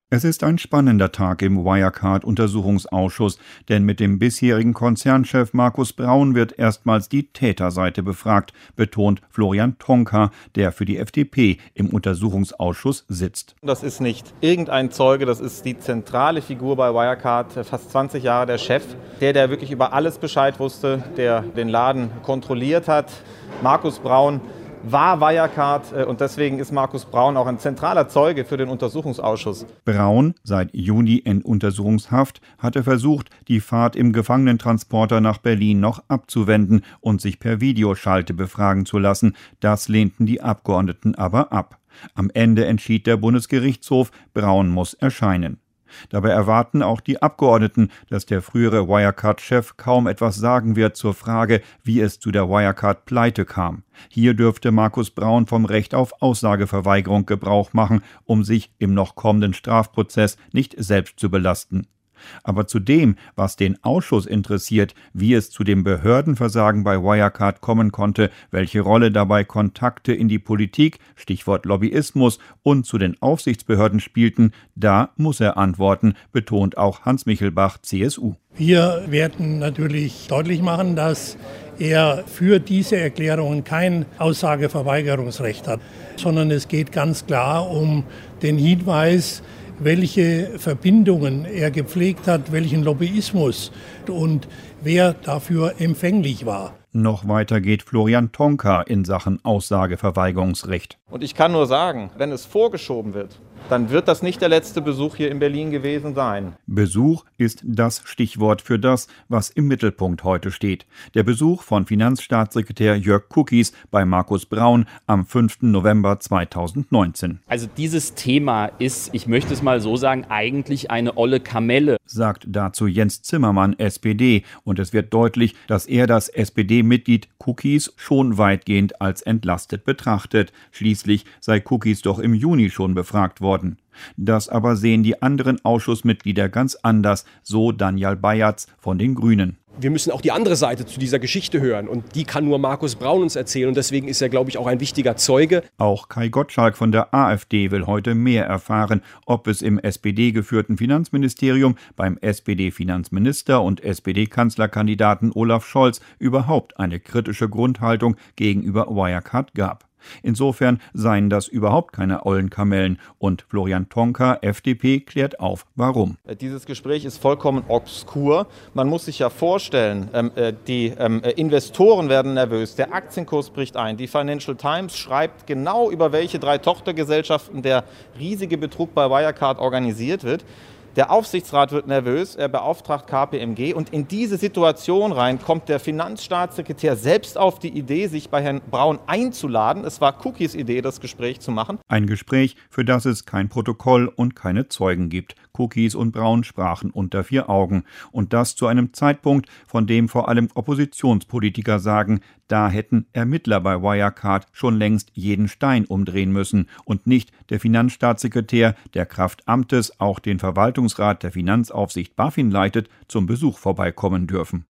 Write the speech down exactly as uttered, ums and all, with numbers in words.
Es ist ein spannender Tag im Wirecard-Untersuchungsausschuss, denn mit dem bisherigen Konzernchef Markus Braun wird erstmals die Täterseite befragt, betont Florian Tonka, der für die F D P im Untersuchungsausschuss sitzt. Das ist nicht irgendein Zeuge, das ist die zentrale Figur bei Wirecard, fast zwanzig Jahre der Chef, der, der wirklich über alles Bescheid wusste, der den Laden kontrolliert hat. Markus Braun war Wirecard und deswegen ist Markus Braun auch ein zentraler Zeuge für den Untersuchungsausschuss. Braun, seit Juni in Untersuchungshaft, hatte versucht, die Fahrt im Gefangenentransporter nach Berlin noch abzuwenden und sich per Videoschalte befragen zu lassen. Das lehnten die Abgeordneten aber ab. Am Ende entschied der Bundesgerichtshof, Braun muss erscheinen. Dabei erwarten auch die Abgeordneten, dass der frühere Wirecard-Chef kaum etwas sagen wird zur Frage, wie es zu der Wirecard-Pleite kam. Hier dürfte Markus Braun vom Recht auf Aussageverweigerung Gebrauch machen, um sich im noch kommenden Strafprozess nicht selbst zu belasten. Aber zu dem, was den Ausschuss interessiert, wie es zu dem Behördenversagen bei Wirecard kommen konnte, welche Rolle dabei Kontakte in die Politik, Stichwort Lobbyismus, und zu den Aufsichtsbehörden spielten, da muss er antworten, betont auch Hans Michelbach, C S U. Wir werden natürlich deutlich machen, dass er für diese Erklärungen kein Aussageverweigerungsrecht hat, sondern es geht ganz klar um den Hinweis, welche Verbindungen er gepflegt hat, welchen Lobbyismus und wer dafür empfänglich war. Noch weiter geht Florian Tonka in Sachen Aussageverweigerungsrecht. Und ich kann nur sagen, wenn es vorgeschoben wird, dann wird das nicht der letzte Besuch hier in Berlin gewesen sein. Besuch ist das Stichwort für das, was im Mittelpunkt heute steht. Der Besuch von Finanzstaatssekretär Jörg Kukies bei Markus Braun am fünften November zweitausendneunzehn. Also dieses Thema ist, ich möchte es mal so sagen, eigentlich eine olle Kamelle, sagt dazu Jens Zimmermann, S P D. Und es wird deutlich, dass er das S P D-Mitglied Kukies schon weitgehend als entlastet betrachtet. Schließlich sei Kukies doch im Juni schon befragt worden. Das aber sehen die anderen Ausschussmitglieder ganz anders, so Daniel Bayatz von den Grünen. Wir müssen auch die andere Seite zu dieser Geschichte hören und die kann nur Markus Braun uns erzählen und deswegen ist er, glaube ich, auch ein wichtiger Zeuge. Auch Kai Gottschalk von der AfD will heute mehr erfahren, ob es im S P D-geführten Finanzministerium beim S P D-Finanzminister und S P D-Kanzlerkandidaten Olaf Scholz überhaupt eine kritische Grundhaltung gegenüber Wirecard gab. Insofern seien das überhaupt keine ollen Kamellen und Florian Tonka, F D P, klärt auf, warum. Dieses Gespräch ist vollkommen obskur. Man muss sich ja vorstellen, ähm, die ähm, Investoren werden nervös, der Aktienkurs bricht ein. Die Financial Times schreibt genau, über welche drei Tochtergesellschaften der riesige Betrug bei Wirecard organisiert wird. Der Aufsichtsrat wird nervös, er beauftragt K P M G und in diese Situation rein kommt der Finanzstaatssekretär selbst auf die Idee, sich bei Herrn Braun einzuladen. Es war Kukies Idee, das Gespräch zu machen. Ein Gespräch, für das es kein Protokoll und keine Zeugen gibt. Kukies und Braun sprachen unter vier Augen. Und das zu einem Zeitpunkt, von dem vor allem Oppositionspolitiker sagen, da hätten Ermittler bei Wirecard schon längst jeden Stein umdrehen müssen und nicht der Finanzstaatssekretär, der Kraft Amtes auch den Verwaltungsrat der Finanzaufsicht BaFin leitet, zum Besuch vorbeikommen dürfen.